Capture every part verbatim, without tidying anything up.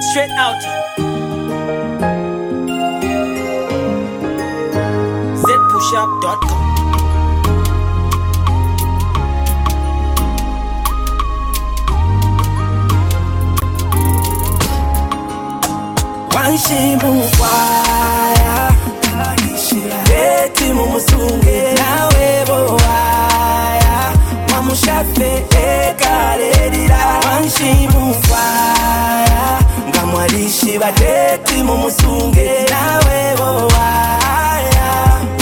Straight out z push up dot com. Wanshimufaya Beti mumusunge nawe boaya Wamushafe ekarerira Wanshimufaya Ngamwalishi bateti mumusunge nawe boaya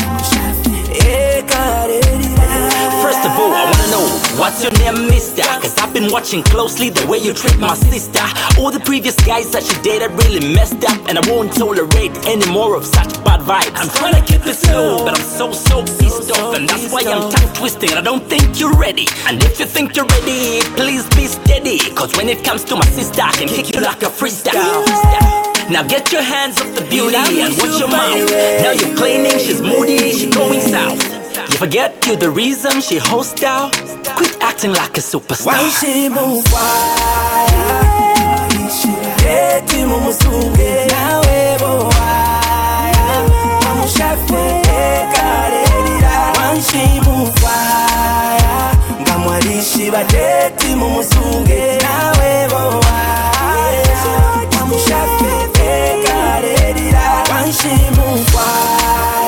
Ekarerira. First of all, I wanna know, what's your name, mister? Cause I've been watching closely the way you treat my sister. All the previous guys that she dated really messed up, and I won't tolerate any more of such bad vibes. I'm trying to keep it slow, but I'm so, so pissed off, and that's why I'm tongue twisting. I don't think you're ready, and if you think you're ready, please be steady. Cause when it comes to my sister, I can kick you like a freestyle. Now get your hands off the beauty and watch your mouth. Now you're claiming she's moody, she going south. You forget you're the reason she hostile. Quit acting like a superstar. Wanshimufaya Beti mumusunge nawe boaya Wamushafe ekarerira Wanshimufaya Ngamwalishi bateti mumusunge nawe boaya Wamushafe ekarerira Wanshimufaya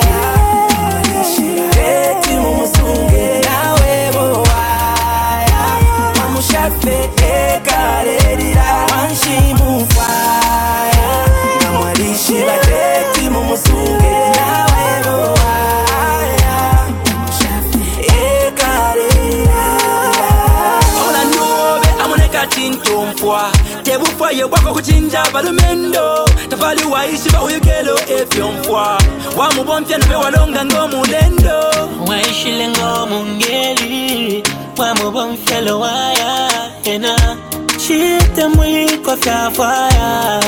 Beti mumusunge nawe boaya Wamushafe ekarerira Wanshimufaya Ngamwalishi bateti mumusunge nawe boaya Wamushafe ekarerira. Ona nyobe amoneka chintompwa Tebufwa yewako kuchinja balumendo Tafali waishi bahuyukelo efyompwa Wamubompya nabe walonga ngomulendo Waishi lengo mungeli Wamubompya lo waya Ena Chite mwiko fya fire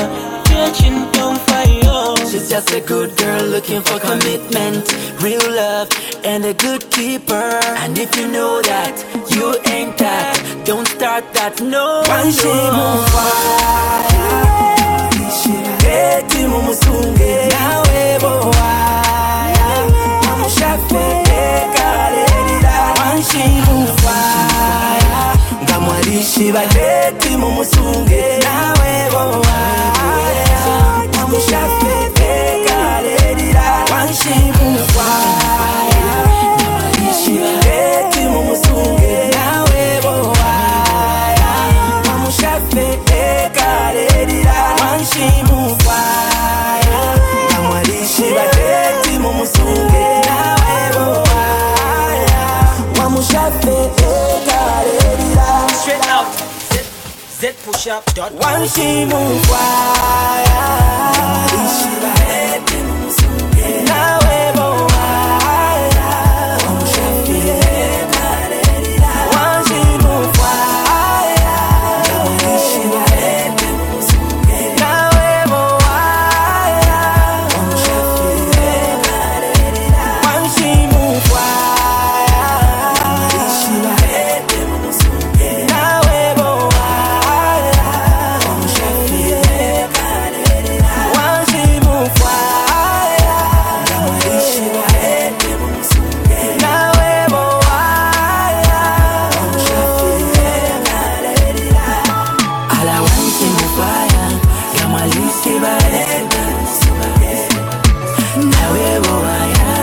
She's just a good girl looking for commitment, real love, and a good keeper. And if you know that you ain't that, don't start that, no. Wanshimufaya Beti mumusunge nawe boaya Wamushafe ekarerira Wanshimufaya Ngamwalishi bateti mumusunge nawe boaya Wamushafe ekarerira Wanshimufaya Ngamwalishi bateti mumusunge nawe boaya Wamushafe ekarerira Wanshimufaya Ngamwalishi bateti mumusunge nawe boaya Wamushafe ekarerira. Straight out z push up dot com. Wanshimufaya Ngamwalishi bateti mumusunge nawe boaya Wamushafe ekarerira Wanshimufaya Ngamwalishi bateti mumusunge nawe boaya Wamushafe ekarerira Wanshimufaya Ngamwalishi bateti mumusunge nawe boaya Wamushafe ekarerira Wanshimufaya Ngamwalishi bateti mumusunge nawe boaya Wamushafe ekarerira. Ala wanshimufaya Ngamwalishi bateti mumusunge nawe boaya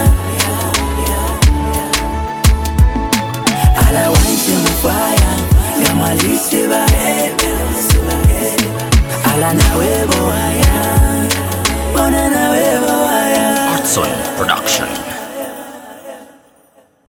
Ala wanshimufaya Ngamwalishi bateti mumusunge ala nawe boaya